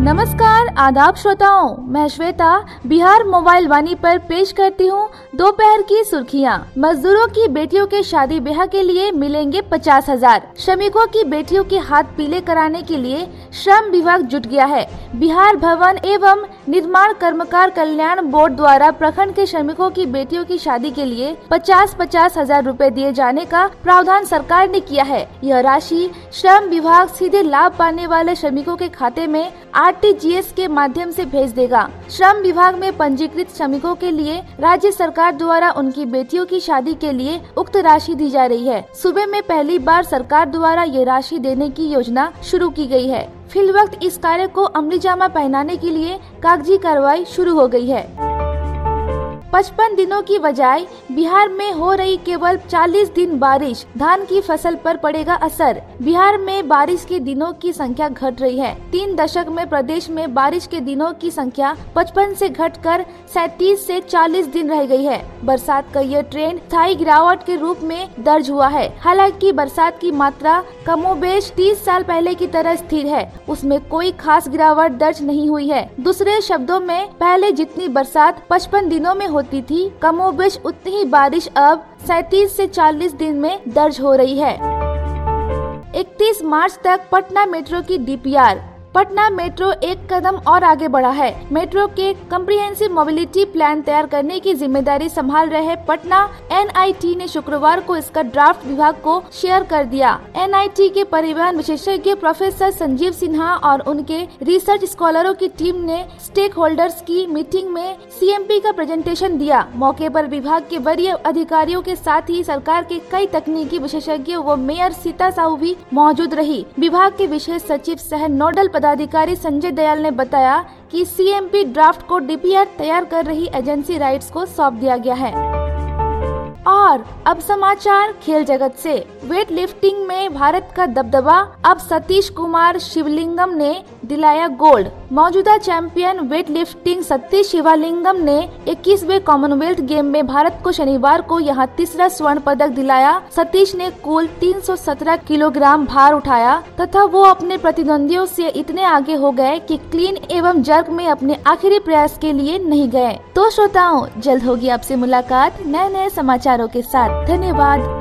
नमस्कार आदाब श्रोताओं, मैं श्वेता बिहार मोबाइल वाणी पर पेश करती हूँ दोपहर की सुर्खियाँ। मजदूरों की बेटियों के शादी ब्याह के लिए मिलेंगे 50,000। श्रमिकों की बेटियों के हाथ पीले कराने के लिए श्रम विभाग जुट गया है। बिहार भवन एवं निर्माण कर्मकार कल्याण बोर्ड द्वारा प्रखंड के श्रमिकों की बेटियों की शादी के लिए 50,000 रुपए दिए जाने का प्रावधान सरकार ने किया है। यह राशि श्रम विभाग सीधे लाभ पाने वाले श्रमिकों के खाते में RTGS के माध्यम से भेज देगा। श्रम विभाग में पंजीकृत श्रमिकों के लिए राज्य सरकार द्वारा उनकी बेटियों की शादी के लिए उक्त राशि दी जा रही है। सूबे में पहली बार सरकार द्वारा ये राशि देने की योजना शुरू की गई है। फिलवक्त इस कार्य को अमलीजामा पहनाने के लिए कागजी कार्रवाई शुरू हो गई है। 55 दिनों की बजाय बिहार में हो रही केवल 40 दिन बारिश धान की फसल पर पड़ेगा असर। बिहार में बारिश के दिनों की संख्या घट रही है। 3 दशक में प्रदेश में बारिश के दिनों की संख्या 55 से घटकर 37 से 40 दिन रह गई है। बरसात का यह ट्रेंड स्थायी गिरावट के रूप में दर्ज हुआ है। हालांकि बरसात की मात्रा कमोबेश 30 साल पहले की तरह स्थिर है, उसमें कोई खास गिरावट दर्ज नहीं हुई है। दूसरे शब्दों में पहले जितनी बरसात 55 दिनों में होती थी, कमोबेश उतनी ही बारिश अब 37 से 40 दिन में दर्ज हो रही है। 31 मार्च तक पटना मेट्रो की DPR। पटना मेट्रो एक कदम और आगे बढ़ा है। मेट्रो के कम्प्रिहेंसिव मोबिलिटी प्लान तैयार करने की जिम्मेदारी संभाल रहे पटना NIT ने शुक्रवार को इसका ड्राफ्ट विभाग को शेयर कर दिया। NIT के परिवहन विशेषज्ञ प्रोफेसर संजीव सिन्हा और उनके रिसर्च स्कॉलरों की टीम ने स्टेक होल्डर्स की मीटिंग में CMP का प्रेजेंटेशन दिया। मौके पर विभाग के वरीय अधिकारियों के साथ ही सरकार के कई तकनीकी विशेषज्ञ व मेयर सीता साहू भी मौजूद रही। विभाग के विशेष सचिव सह नोडल पदाधिकारी संजय दयाल ने बताया कि CMP ड्राफ्ट को DPR तैयार कर रही एजेंसी राइट्स को सौंप दिया गया है। और अब समाचार खेल जगत से। वेट लिफ्टिंग में भारत का दबदबा, अब सतीश कुमार शिवलिंगम ने दिलाया गोल्ड। मौजूदा champion weightlifting Sathish Sivalingam ने 21वें कॉमनवेल्थ गेम में भारत को शनिवार को यहां तीसरा स्वर्ण पदक दिलाया। सतीश ने कुल 317 किलोग्राम भार उठाया तथा वो अपने प्रतिद्वंदियों से इतने आगे हो गए कि क्लीन एवं जर्क में अपने आखिरी प्रयास के लिए नहीं गए। तो श्रोताओं, जल्द होगी आपसे मुलाकात नए समाचारों के साथ। धन्यवाद।